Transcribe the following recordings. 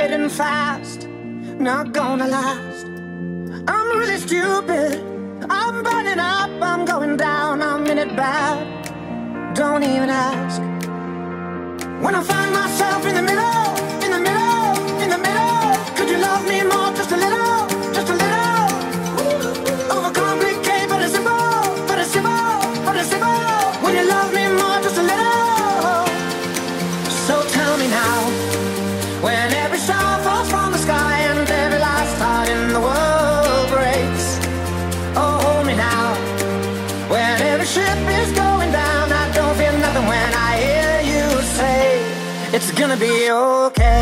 fading fast, not gonna last. I'm really stupid, I'm burning up, I'm going down, I'm in it bad. Don't even ask. When I find myself in the middle, in the middle, in the middle, could you love me more, just a little, just a little? Overcomplicate, but it's simple, but it's simple, but it's simple. When you love me more, just a little. So tell me now, when every star falls from the sky and every last heart in the world breaks. Oh, hold me now, when every ship is going down, I don't feel nothing when I hear you say, it's gonna be okay.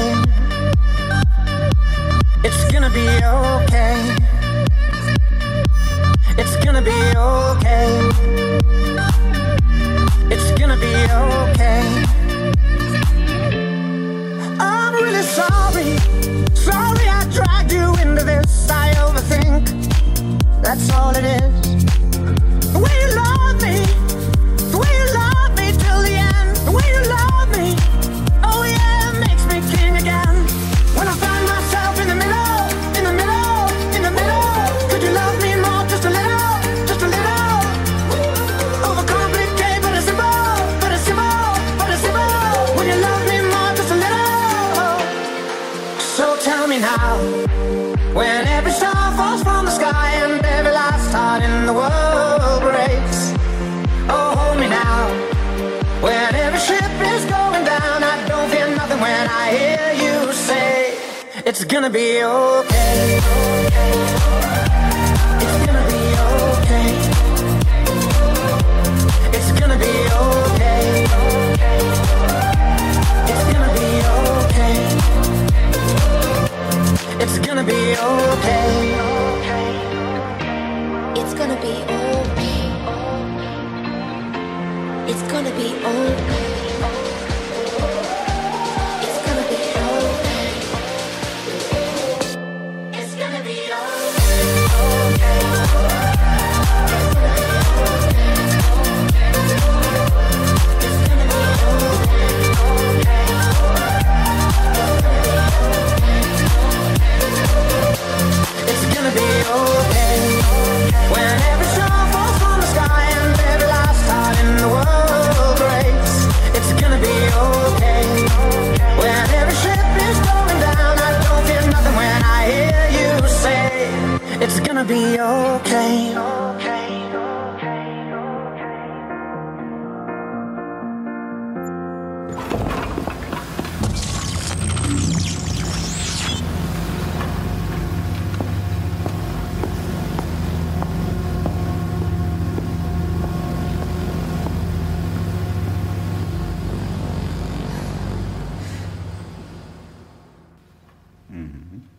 It's gonna be okay. It's gonna be okay. It's gonna be okay. I'm really sorry, sorry I dragged you into this. I overthink, that's all it is. The way you love me, the way you love me till the end. The way you love me, oh yeah, makes me king again. When I find myself in the middle, in the middle, in the middle, could you love me more, just a little, just a little? Overcomplicate, but it's simple, but it's simple, but it's simple. When you love me more, just a little. So tell me now, when every star falls from the sky and every last heart in the world breaks. Oh, hold me now, when every ship is going down, I don't feel nothing when I hear you say, it's gonna be okay. It's gonna be okay. It's gonna be okay. It's gonna be okay. It's gonna be okay. It's gonna be okay. It's gonna be okay. It's gonna be okay. It's gonna be okay. It's gonna be It's gonna be okay. When every star falls from the sky and every last heart in the world breaks. It's gonna be okay. When every ship is going down, I don't feel nothing when I hear you say, it's gonna be okay. Mm-hmm.